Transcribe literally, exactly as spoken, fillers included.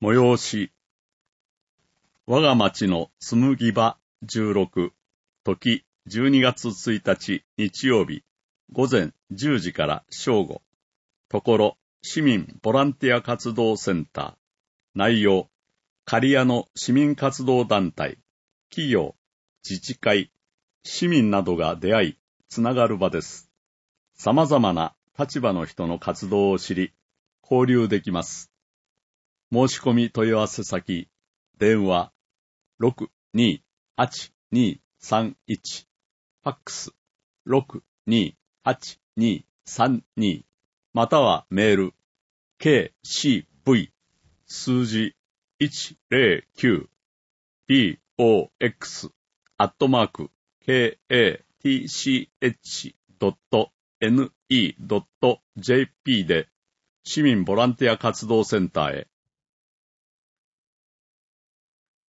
催し。我が町の紬場じゅうろく、時じゅうにがつついたち日曜日、午前じゅうじから正午。ところ、市民ボランティア活動センター。内容、刈谷の市民活動団体、企業、自治会、市民などが出会い、つながる場です。様々な立場の人の活動を知り、交流できます。申し込み問い合わせ先、電話 ろくにーはちにーさんいち、ファックス ろくにーはちにーさんにー、またはメール ケーシーブイ 数字いちぜろきゅう ビーオーエックス アットマーク ケーエーティーシーエイチ ドット エヌイー ドット ジェーピー で市民ボランティア活動センターへ